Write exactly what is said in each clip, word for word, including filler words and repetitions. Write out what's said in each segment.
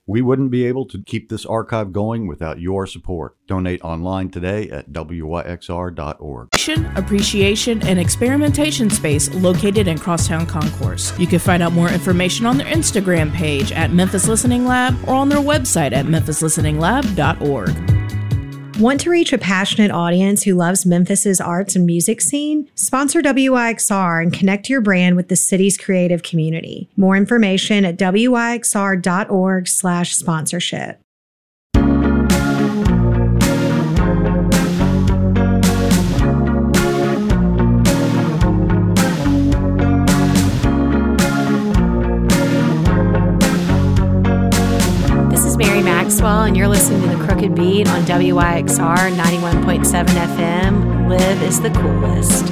We wouldn't be able to keep this archive going without your support. Donate online today at W Y X R dot org. Appreciation, and experimentation space located in Crosstown Concourse. You can find out more information on their Instagram page at Memphis Listening Lab or on their website at memphis listening lab dot org. Want to reach a passionate audience who loves Memphis's arts and music scene? Sponsor W Y X R and connect your brand with the city's creative community. More information at W Y X R dot org slash sponsorship. Maxwell, and you're listening to The Crooked Beat on W Y X R ninety-one point seven F M. Live is the coolest.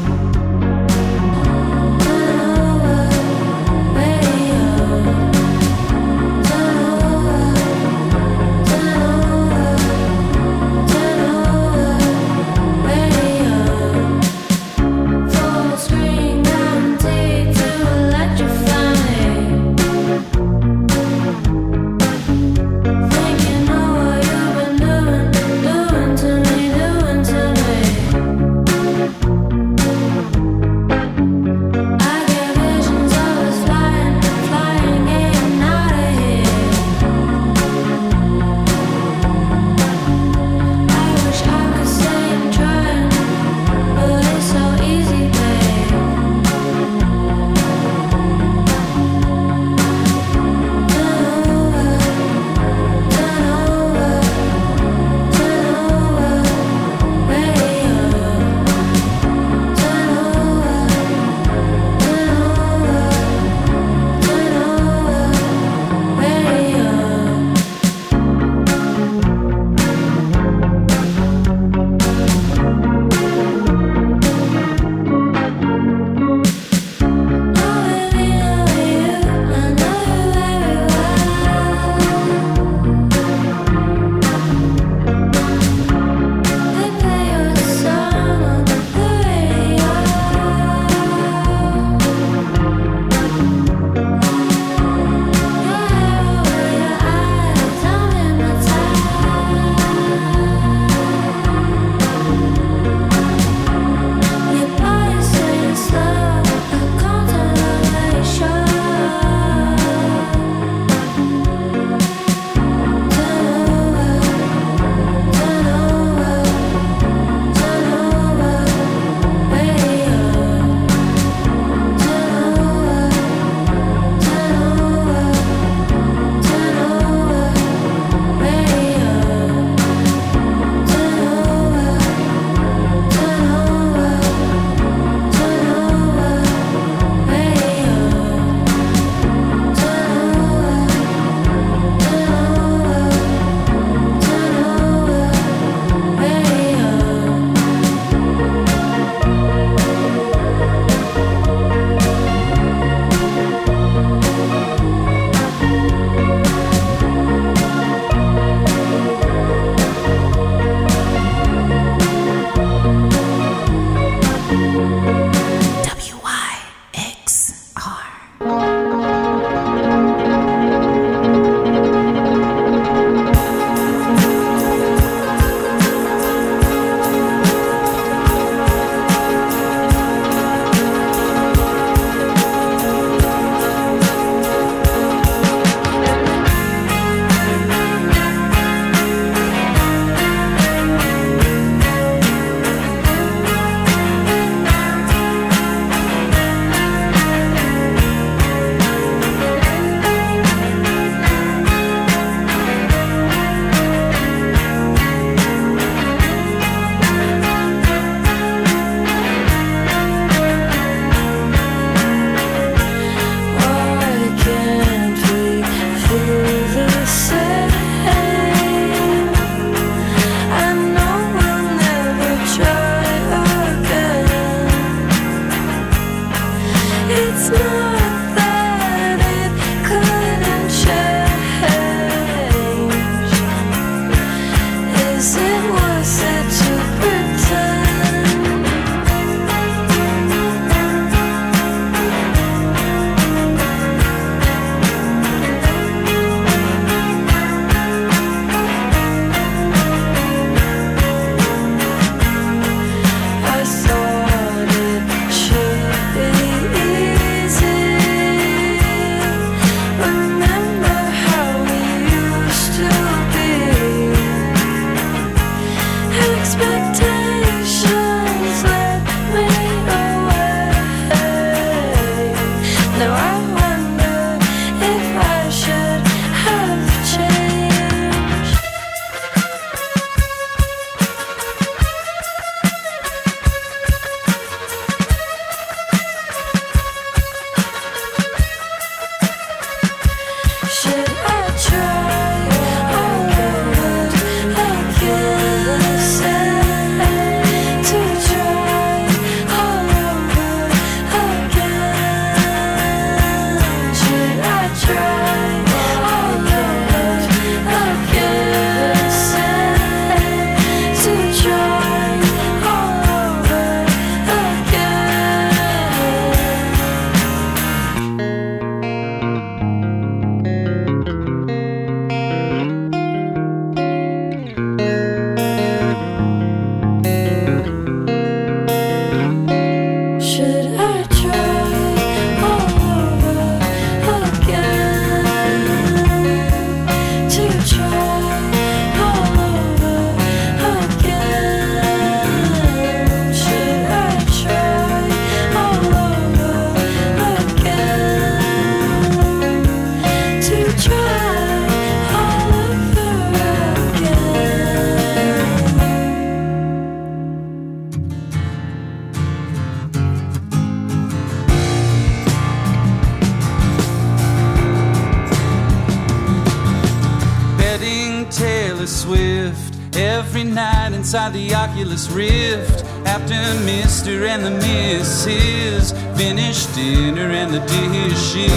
Taylor Swift every night inside the Oculus Rift. After Mister and the Missus finish dinner and the dishes.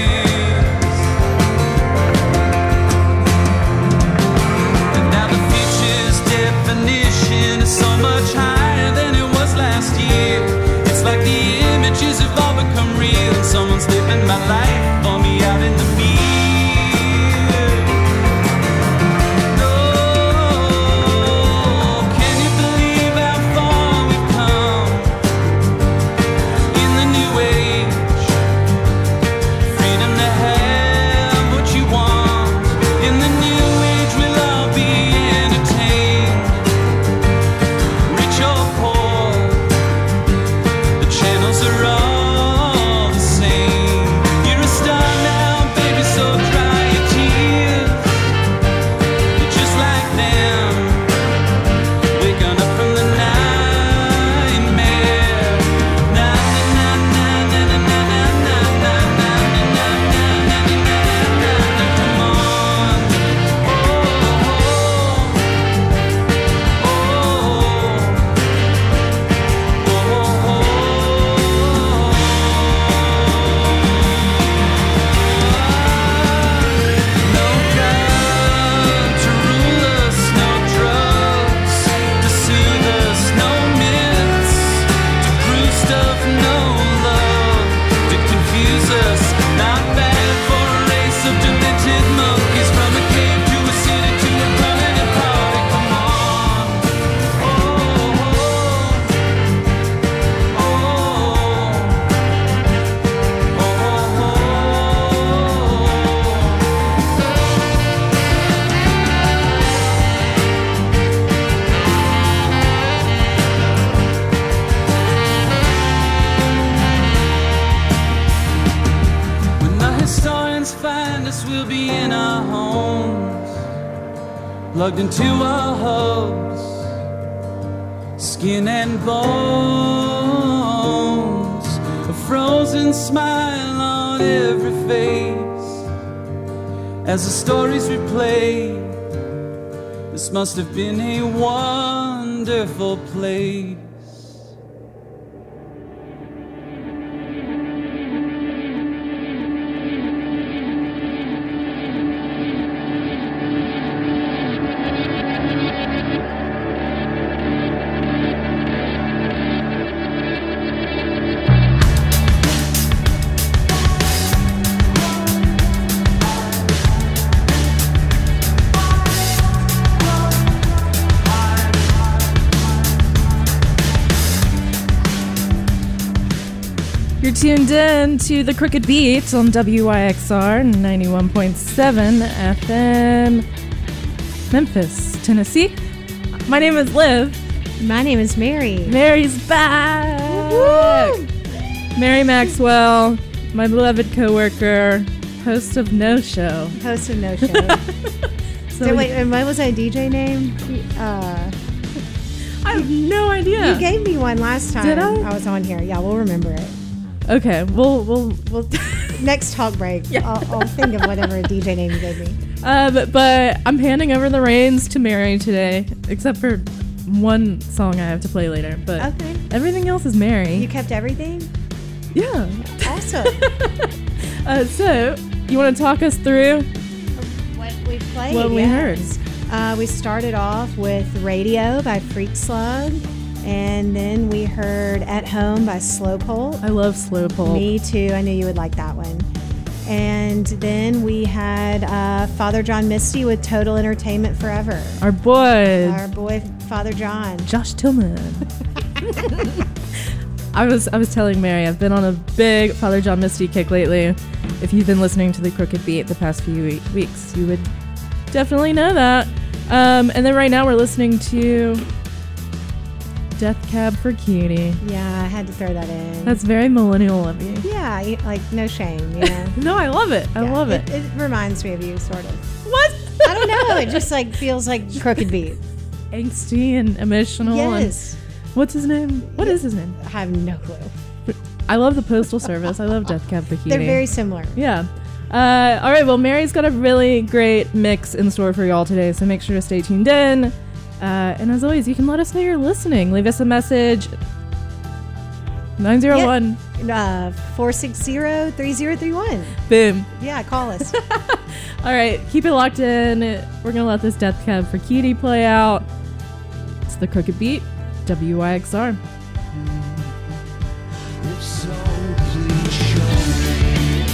And now the future's definition is so much higher than it was last year. It's like the images have all become real, and someone's living my life for me out in the mirror. Plugged into our hubs, skin and bones, a frozen smile on every face. As the stories replay, this must have been a wonderful place. You're tuned in to the Crooked Beat on W Y X R ninety-one point seven F M, Memphis, Tennessee. My name is Liv. My name is Mary. Mary's back. Woo-hoo! Mary Maxwell, my beloved coworker, host of No Show. Host of No Show. so so wait, and what was that D J name? Uh, I have no idea. You gave me one last time. Did I? I was on here. Yeah, we'll remember it. Okay, we'll we'll we'll next talk break. Yeah. I'll, I'll think of whatever D J name you gave me. Um, but I'm handing over the reins to Mary today, except for one song I have to play later. But okay. Everything else is Mary. You kept everything? Yeah. Awesome. uh, so, you want to talk us through what we played? What we yes. heard. Uh, we started off with Radio by Freak Slug. And then we heard At Home by Slowpoke. I love Slowpoke. Me too. I knew you would like that one. And then we had uh, Father John Misty with Total Entertainment Forever. Our boy. Our boy, Father John. Josh Tillman. I was I was telling Mary, I've been on a big Father John Misty kick lately. If you've been listening to the Crooked Beat the past few we- weeks, you would definitely know that. Um, and then right now we're listening to Death Cab for Cutie. Yeah, I had to throw that in. That's very millennial of you. Yeah, like no shame, you know. No, I love it. I yeah, love it. it. It reminds me of you, sort of. What? I don't know. It just like feels like Crooked Beat. Angsty and emotional. Yes. And what's his name? What is his name? I have no clue. I love the Postal Service. I love Death Cab for Cutie. They're very similar. Yeah. Uh, all right, well, Mary's got a really great mix in store for y'all today, so make sure to stay tuned in. Uh, and as always, you can let us know you're listening. Leave us a message. nine oh one. Yeah, uh, four six zero, three zero three one. Boom. Yeah, call us. All right, keep it locked in. We're going to let this Death Cab for Cutie play out. It's the Crooked Beat, W Y X R. If so, please show me.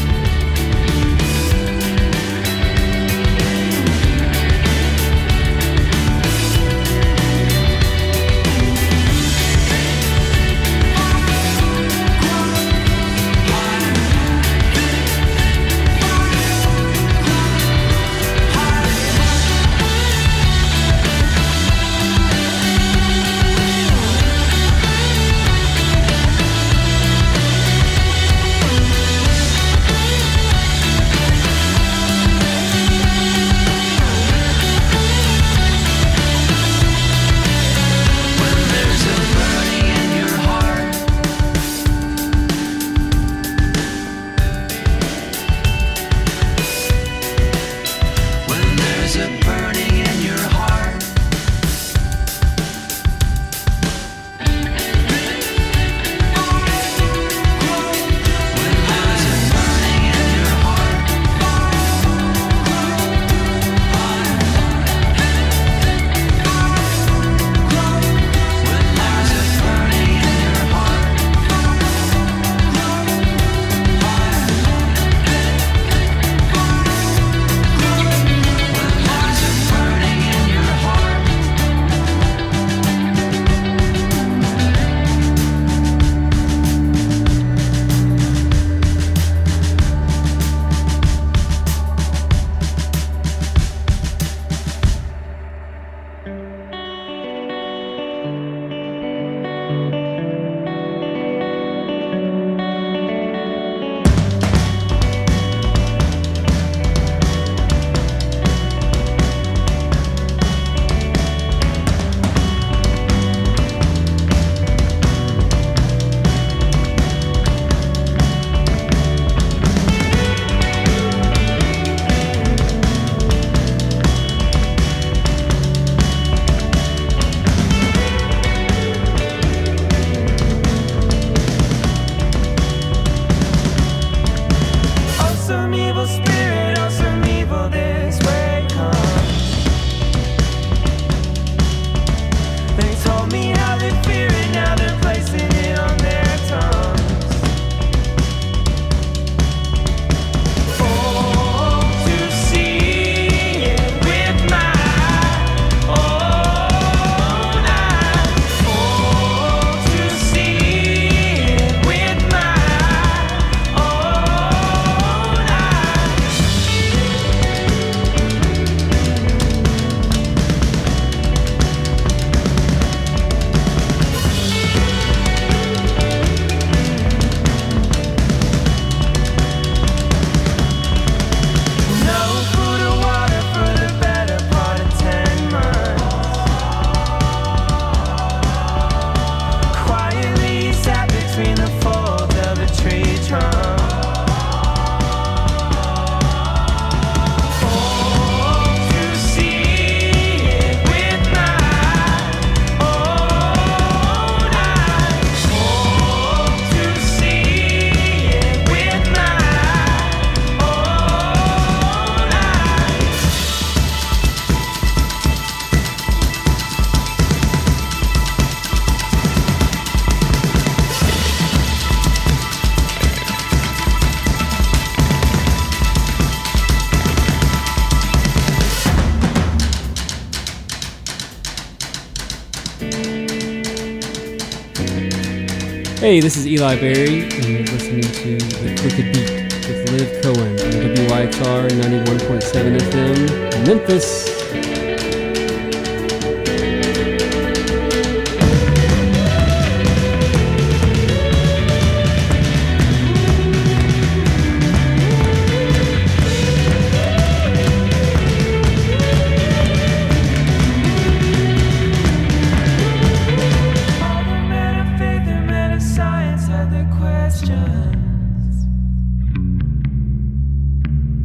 Hey, this is Eli Berry, and you're listening to The Crooked Beat with Liv Cohen on W Y X R ninety-one point seven F M, Memphis. Science had the questions.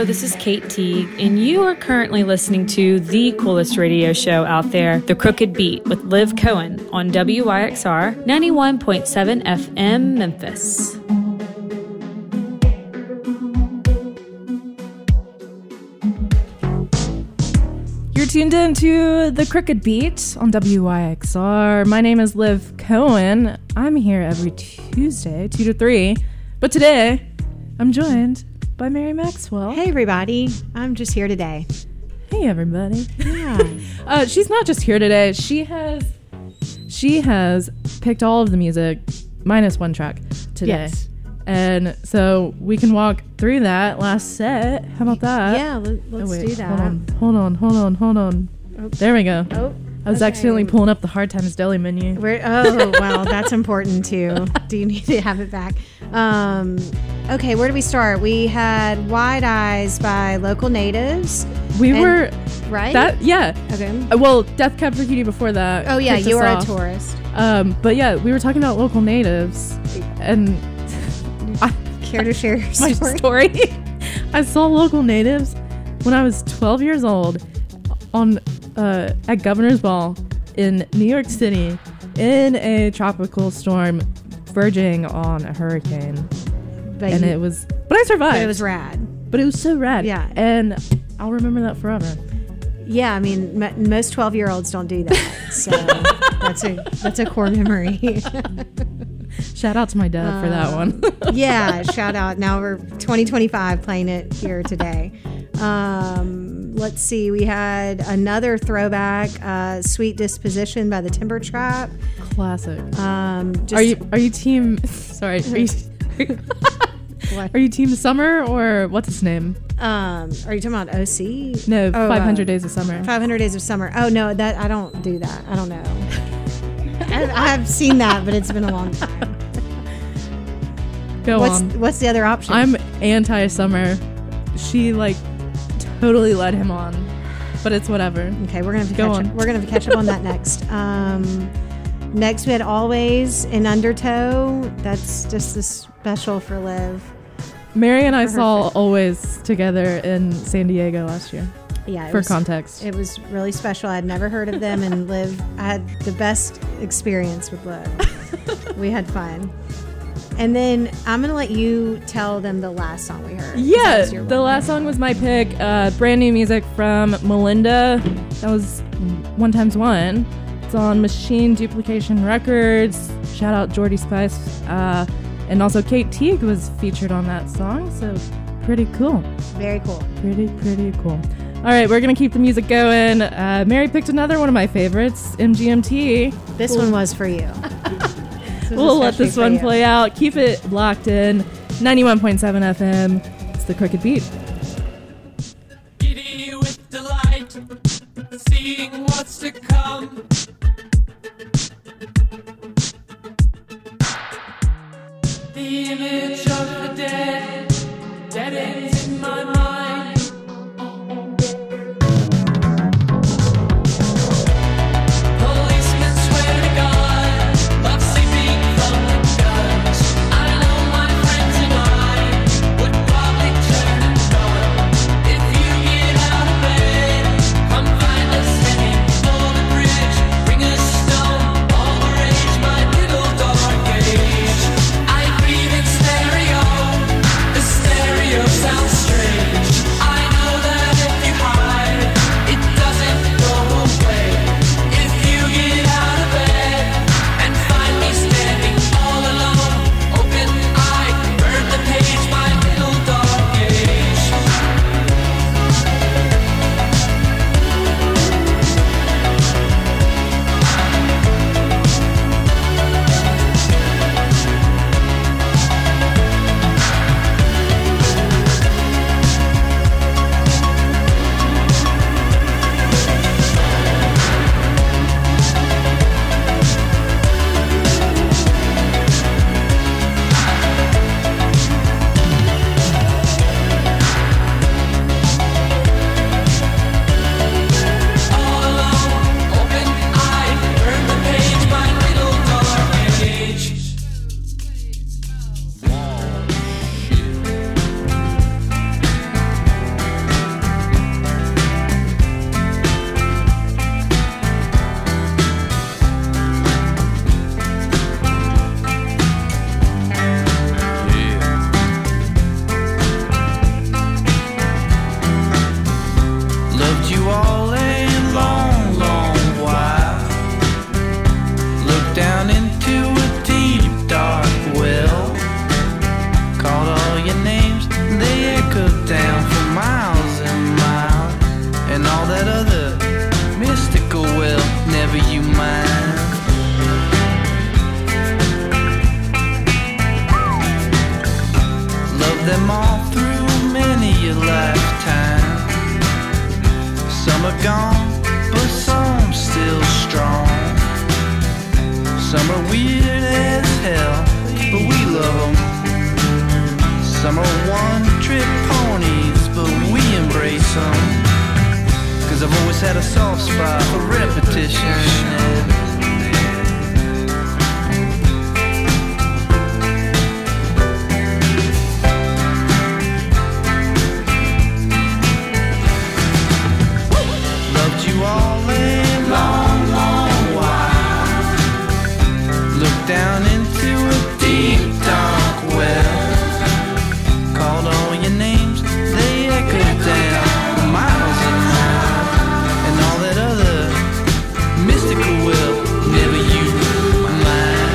this is Kate Teague, and you are currently listening to the coolest radio show out there, The Crooked Beat, with Liv Cohen on W Y X R ninety-one point seven F M Memphis. You're tuned in to The Crooked Beat on W Y X R. My name is Liv Cohen. I'm here every Tuesday, two to three. But today, I'm joined by Mary Maxwell. Hey, everybody. I'm just here today. Hey, everybody. Yeah. uh, she's not just here today. She has she has picked all of the music, minus one track, today. Yes. And so we can walk through that last set. How about that? Yeah, let, let's oh, wait, do that. Hold on, hold on, hold on, hold on. Oh. There we go. Oh, I was okay. accidentally pulling up the Hard Times Deli menu. We're, oh, well, that's important too. Do you need to have it back? Um, okay, where do we start? We had Wide Eyes by Local Natives. We and, were right. that yeah. Okay. Uh, well, Death Cab for Cutie before that. Oh yeah, kicked you us are off. a tourist. Um, but yeah, we were talking about Local Natives, and I, Care to share your my story? story. I saw Local Natives when I was twelve years old on uh, at Governor's Ball in New York City in a tropical storm verging on a hurricane. But And you- it was, but I survived. But it was rad. But it was so rad. Yeah. And I'll remember that forever. Yeah, I mean, m- most twelve-year-olds don't do that, so that's a that's a core memory. Shout out to my dad for that one. Yeah, shout out. Now we're twenty twenty-five playing it here today. Um, let's see. We had another throwback, uh, "Sweet Disposition" by the Timber Trap. Classic. Um, just, Are you are you team? Sorry. Are you, What? are you team Summer or what's his name? Um, are you talking about O C? No, Oh, five hundred uh, Days of Summer. five hundred Days of Summer. Oh no, that I don't do that. I don't know. I, I've seen that, but it's been a long time. Go What's on. what's the other option? I'm anti Summer. She like totally led him on, but it's whatever. Okay, we're gonna have to Go catch on. up. We're gonna have to catch up on that next. Um, next we had Always in Undertow. That's just a special for Liv. Mary and I For her saw friend. Always together in San Diego last year. Yeah, it For was, context. it was really special. I'd never heard of them, and Liv, I had the best experience with Liv. We had fun. And then I'm gonna let you tell them the last song we heard. 'cause that Yeah, was your the one. last song was my pick. Uh, brand new music from Melinda. That was One Times One. It's on Machine Duplication Records. Shout out Jordy Spice. Uh, and also Kate Teague was featured on that song. So pretty cool. Very cool. Pretty, pretty cool. All right, we're going to keep the music going. Uh, Mary picked another one of my favorites, M G M T. This one was for you. This was We'll let especially this for one you. play out. Keep it locked in. ninety-one point seven F M. It's the Crooked Beat. Giddy with delight, seeing what's to come. The image of the dead, dead ends in my mind. Policemen swear to God, love sleeping from the guns. I know my friends and I would probably turn and run. If you get out of bed, come find us heading for the bridge. Bring us stone, all the rage, my little dark age. I breathe in stereo, the stereo sounds weird as hell, but we love them. Some are one-trick ponies, but we embrace them. Cause I've always had a soft spot for repetition. Loved you all a long, long while. Looked down into a deep, dark well. Called all your names, they echoed down for miles and miles. And all that other mystical will never you mind.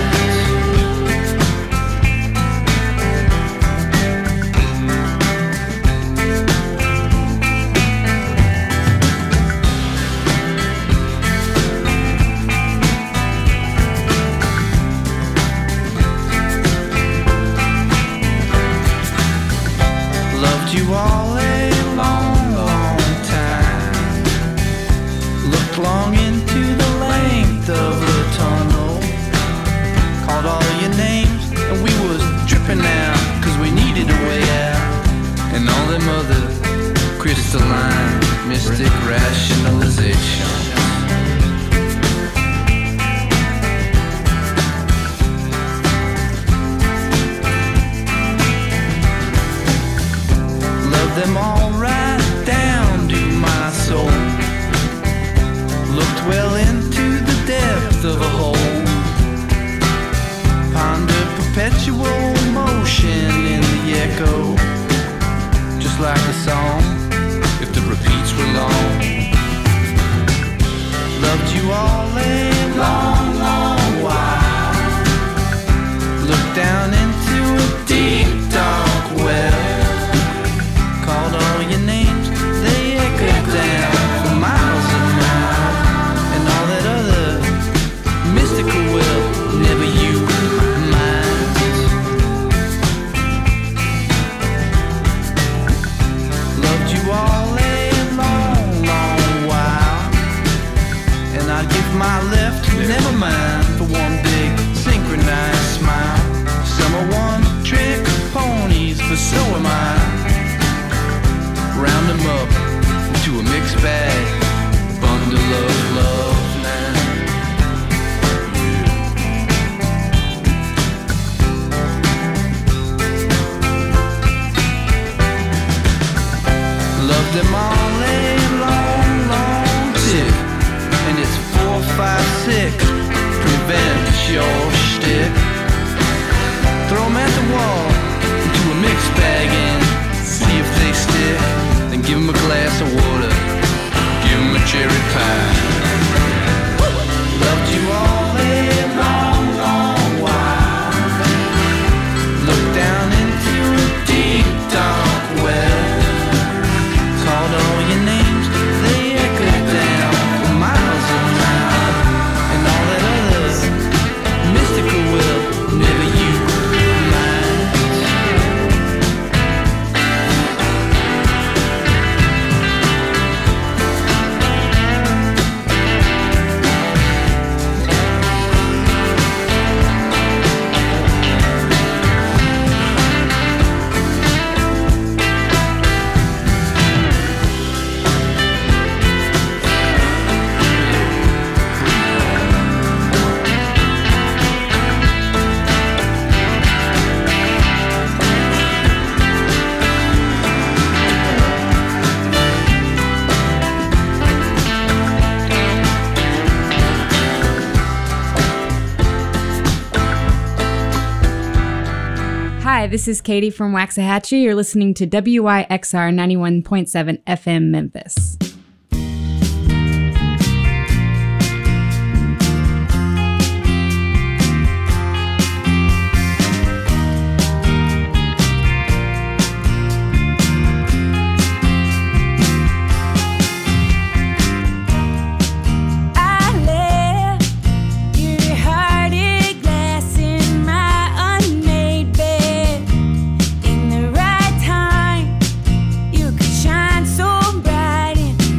Loved you all a long, long time. Looked long into the length of the tunnel. Called all your names and we was tripping out, cause we needed a way out. And all them other crystalline mystic rationalization. Love them all right down to my soul. Looked well into the depth of a hole. Ponder perpetual motion in the echo. Just like the song, if the repeats were long. Loved you all a long, long while. Looked down into a deep, dark well. Called all your names, they echoed down for miles and miles. And all that other mystical will never you mind. Loved you all a long, long while. And I'd give my left, never mind, for one big synchronized smile. Some are one-trick ponies, but so am I. Round them up into a mixed bag, bundle of love now. Love them all a long, long tick, and it's four, five, six. Prevent your shtick. Throw 'em at the wall into a mixed bag and see if they stick. Then give 'em a glass of water, give 'em a cherry pie. Loved you all a long, long while. Looked down into a deep, dark well. Called all your names, they echoed down for miles and miles. And all that other mystical will never you mind. Hi, this is Katie from Waxahachie. You're listening to W Y X R ninety-one point seven F M Memphis. In the right time, you could shine so bright in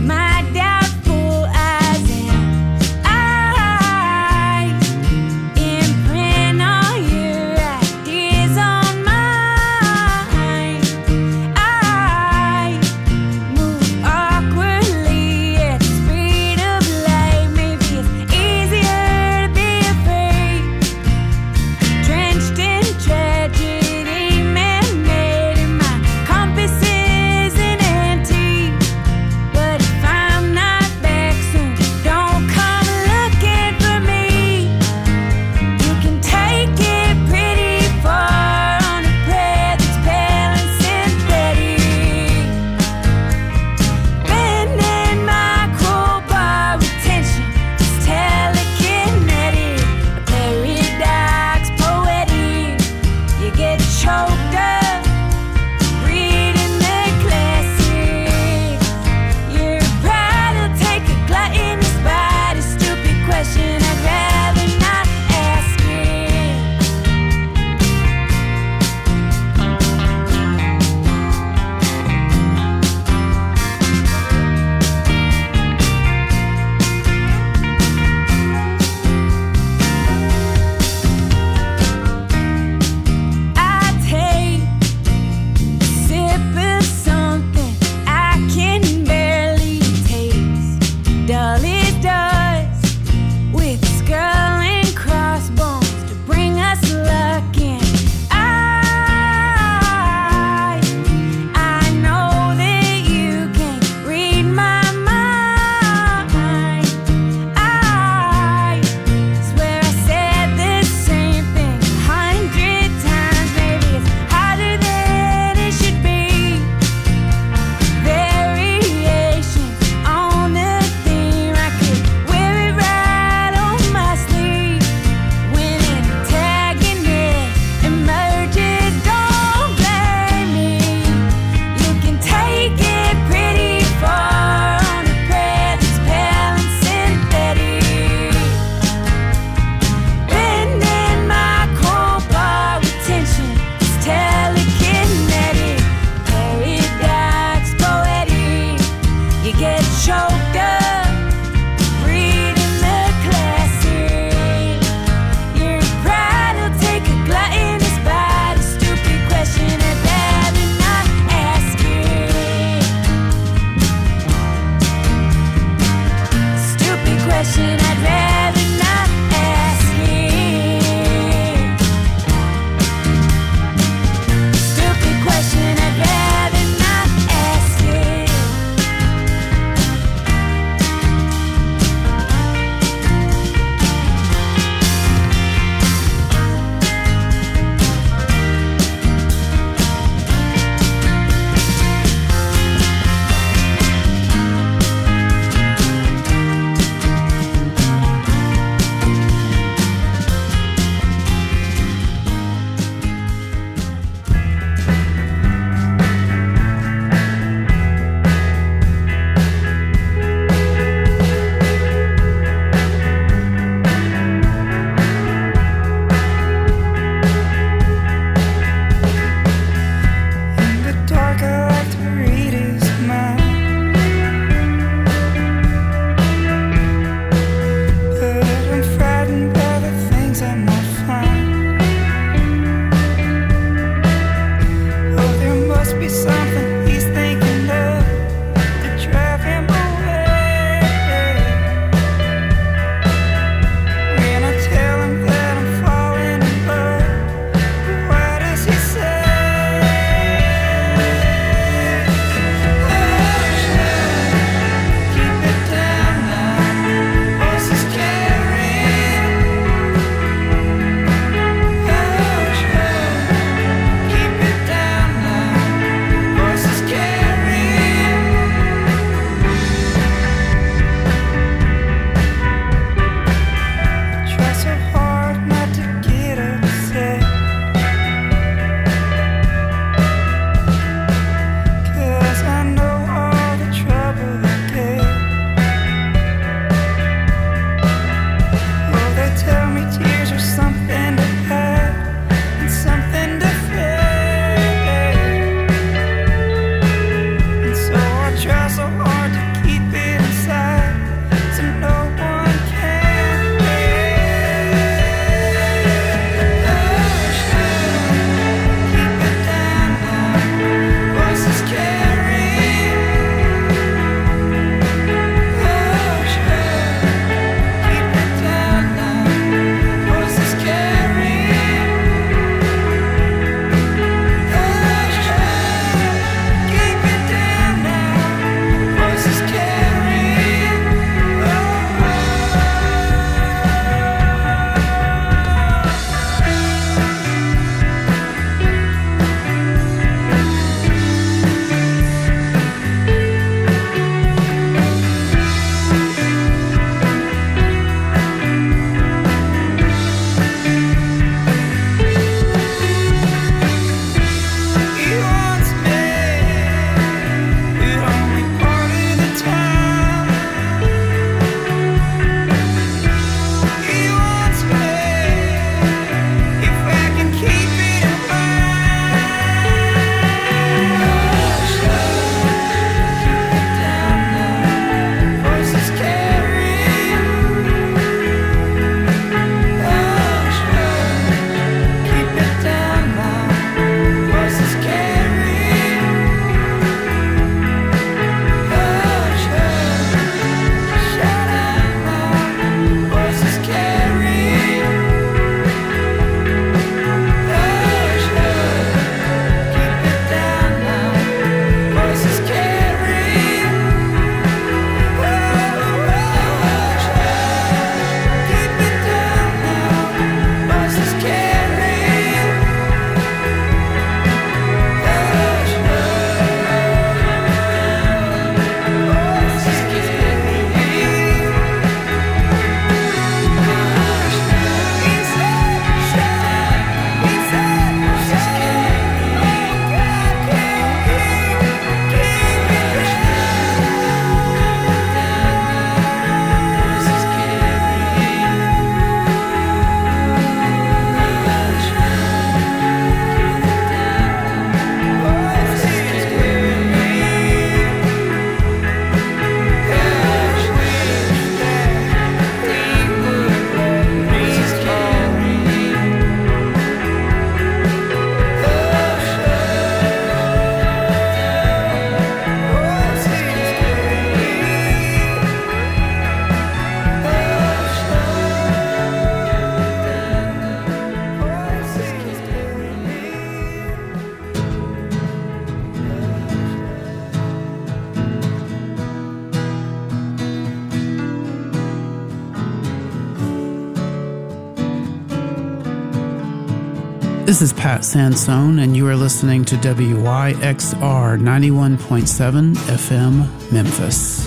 This is Pat Sansone, and you are listening to W Y X R ninety-one point seven F M Memphis.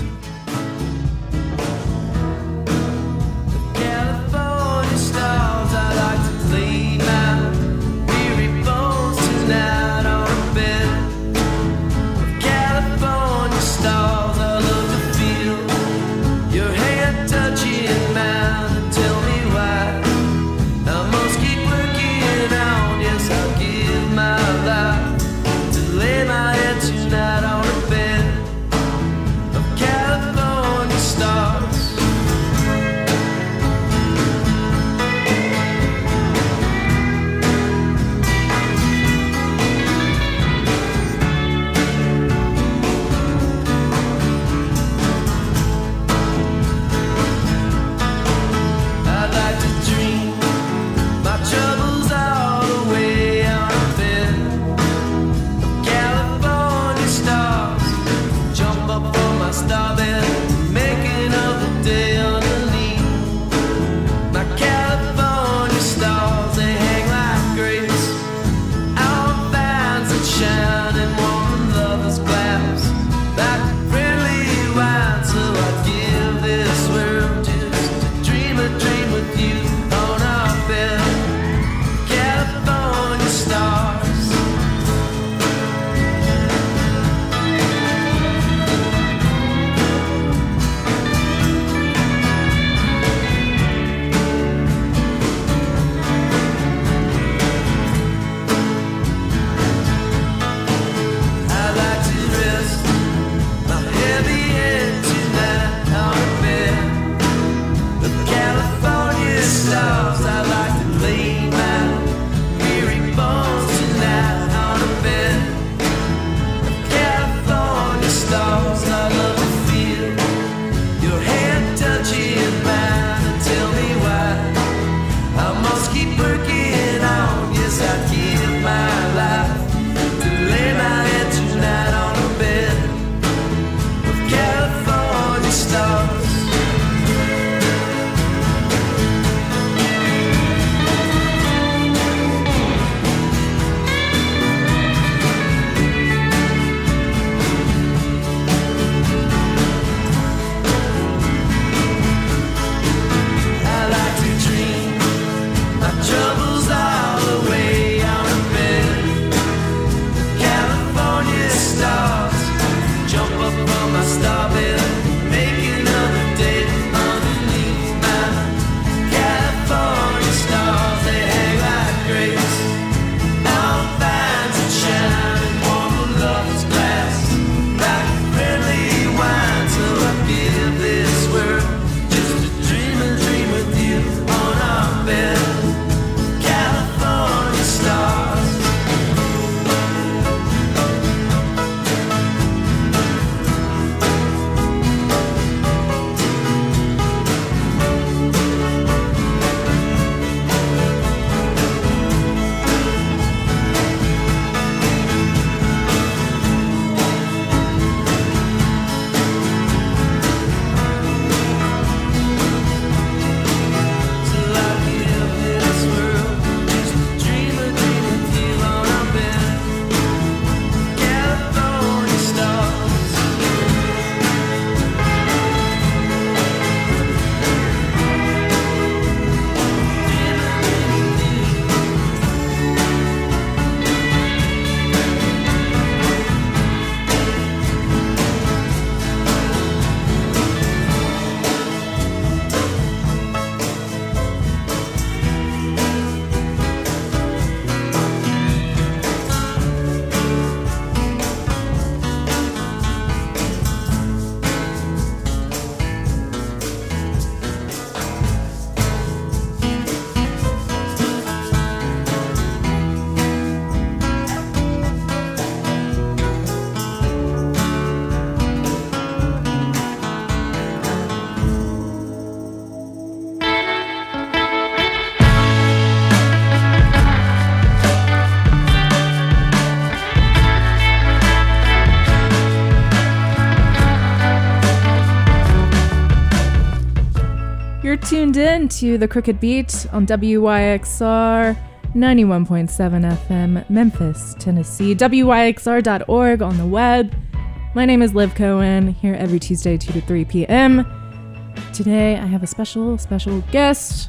You're tuned in to The Crooked Beat on W Y X R ninety-one point seven F M, Memphis, Tennessee, W Y X R dot org on the web. My name is Liv Cohen, here every Tuesday, two to three p.m. Today, I have a special, special guest.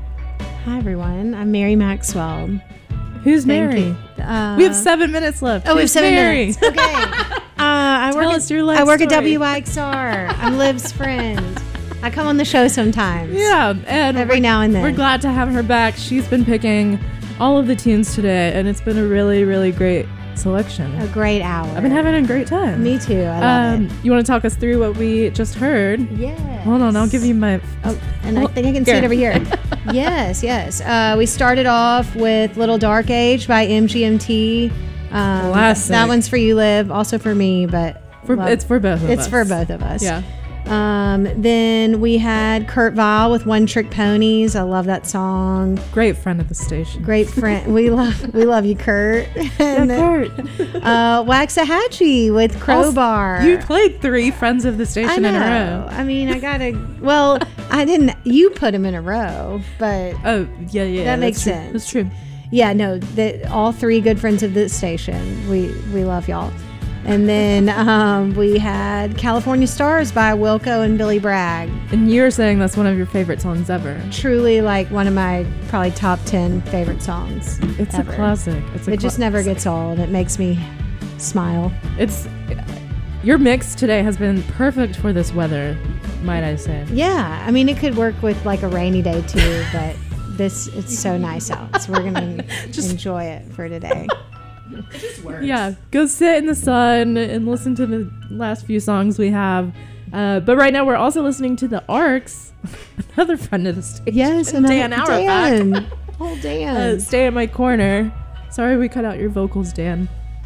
Hi, everyone. I'm Mary Maxwell. Who's Thank Mary? Uh, we have seven minutes left. Oh, we have Who's seven Mary? minutes. Okay. uh, I Tell work us at, your life I work at story. W Y X R. I'm Liv's friend. I come on the show sometimes. Yeah, and every now and then. We're glad to have her back. She's been picking all of the tunes today, and it's been a really, really great selection. A great hour. I've been having a great time. Me too. I love um, it. You want to talk us through what we just heard? Yes. Hold on, I'll give you my... Oh, and I think I can see it over here. yes, yes. Uh, we started off with Little Dark Age by M G M T. Um, Classic. That one's for you, Liv. Also for me, but... For, love, it's for both of it's us. It's for both of us. Yeah. Um, then we had Kurt Vile with One Trick Ponies. I love that song. Great friend of the station. Great friend. we love we love you, Kurt. and yeah, Kurt. uh, Waxahachie with Crowbar. Also, you played three friends of the station I know. in a row. I mean, I gotta. Well, I didn't. You put them in a row, but oh yeah, yeah, that makes true. sense. That's true. Yeah, no, that all three good friends of the station. We we love y'all. And then um, we had California Stars by Wilco and Billy Bragg. And you're saying that's one of your favorite songs ever. Truly, like, one of my probably top ten favorite songs It's ever. a classic. It's a it cla- just never gets old. It makes me smile. It's your mix today has been perfect for this weather, might I say. Yeah. I mean, it could work with, like, a rainy day, too, but this, it's so nice out. So we're going to just enjoy it for today. It just works. Yeah, go sit in the sun and listen to the last few songs we have. Uh, but right now we're also listening to the Arcs, another friend of the station. Yes, and Dan Dan Dan. Auerbach. Oh, Dan. Uh, stay at my corner. Sorry we cut out your vocals, Dan.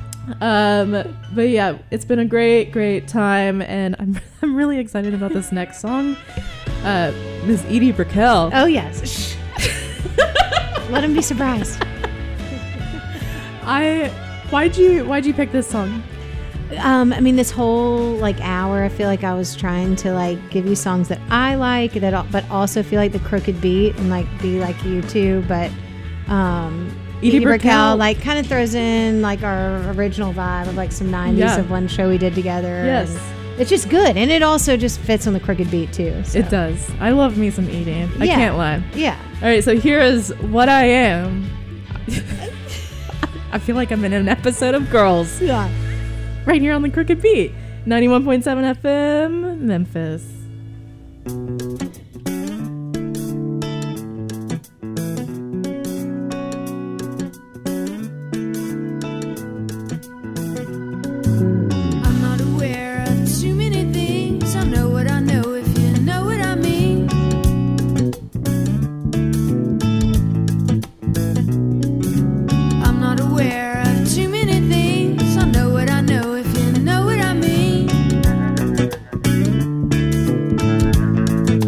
Um, but yeah, it's been a great, great time, and I'm I'm really excited about this next song. Uh, Miss Edie Brickell. Oh yes. Shh. Let him be surprised. I why'd you why'd you pick this song? Um, I mean, this whole like hour, I feel like I was trying to like give you songs that I like, that al- but also feel like the crooked beat and like be like you too. But um, Edie Edie Brickell Brickell like kind of throws in like our original vibe of like some nineties Yeah. of one show we did together. Yes. And it's just good, and it also just fits on the crooked beat too. So. It does. I love me some Edie. I Yeah. can't lie. Yeah. All right, so here is What I Am. I feel like I'm in an episode of Girls. Yeah. Right here on the Crooked Beat. ninety-one point seven F M, Memphis. I'm not aware of too many things. I know what I know if you know what I mean. I'm not aware of too many things. I know what I know if you know what I mean.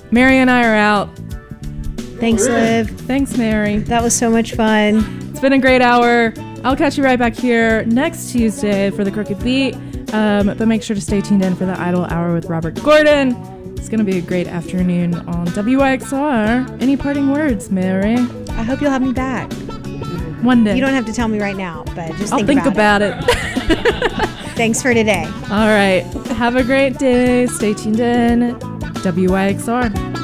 Mary and I are out. Thanks, Liv. Thanks, Mary. That was so much fun. It's been a great hour. I'll catch you right back here next Tuesday for the Crooked Beat. Um, but make sure to stay tuned in for the Idle Hour with Robert Gordon. It's going to be a great afternoon on W Y X R. Any parting words, Mary? I hope you'll have me back. One day. You don't have to tell me right now, but just I'll think, think about, about it. it. Thanks for today. All right. Have a great day. Stay tuned in. W Y X R.